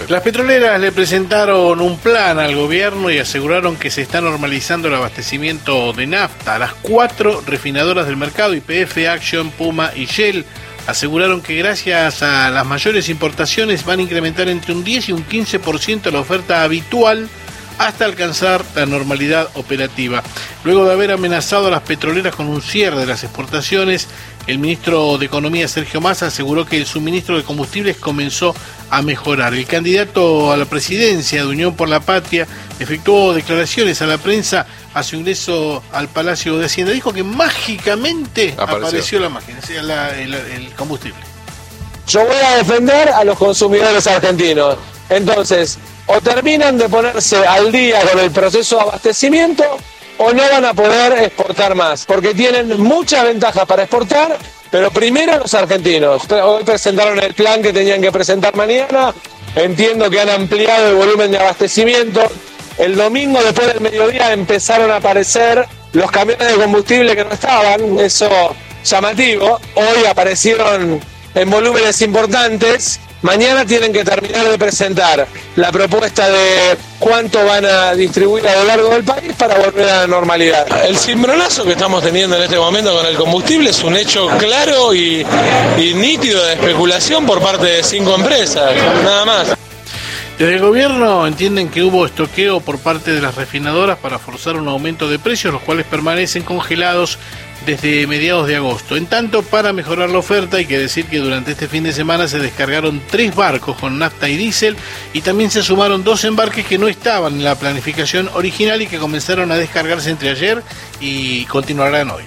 Las petroleras le presentaron un plan al gobierno y aseguraron que se está normalizando el abastecimiento de nafta. Las 4 refinadoras del mercado, YPF, Action, Puma y Shell, aseguraron que gracias a las mayores importaciones van a incrementar entre un 10 y un 15% la oferta habitual hasta alcanzar la normalidad operativa. Luego de haber amenazado a las petroleras con un cierre de las exportaciones, el ministro de Economía, Sergio Massa, aseguró que el suministro de combustibles comenzó a mejorar. El candidato a la presidencia de Unión por la Patria efectuó declaraciones a la prensa a su ingreso al Palacio de Hacienda. Dijo que mágicamente apareció la máquina, el combustible. Yo voy a defender a los consumidores argentinos. Entonces, o terminan de ponerse al día con el proceso de abastecimiento o no van a poder exportar más, porque tienen muchas ventajas para exportar, pero primero los argentinos. Hoy presentaron el plan que tenían que presentar mañana, entiendo que han ampliado el volumen de abastecimiento. El domingo después del mediodía empezaron a aparecer los camiones de combustible que no estaban, eso llamativo. Hoy aparecieron en volúmenes importantes. Mañana tienen que terminar de presentar la propuesta de cuánto van a distribuir a lo largo del país para volver a la normalidad. El cimbronazo que estamos teniendo en este momento con el combustible es un hecho claro y nítido de especulación por parte de 5 empresas, nada más. Desde el gobierno entienden que hubo estoqueo por parte de las refinadoras para forzar un aumento de precios, los cuales permanecen congelados desde mediados de agosto. En tanto, para mejorar la oferta, hay que decir que durante este fin de semana se descargaron 3 barcos con nafta y diésel y también se sumaron 2 embarques que no estaban en la planificación original y que comenzaron a descargarse entre ayer y continuarán hoy.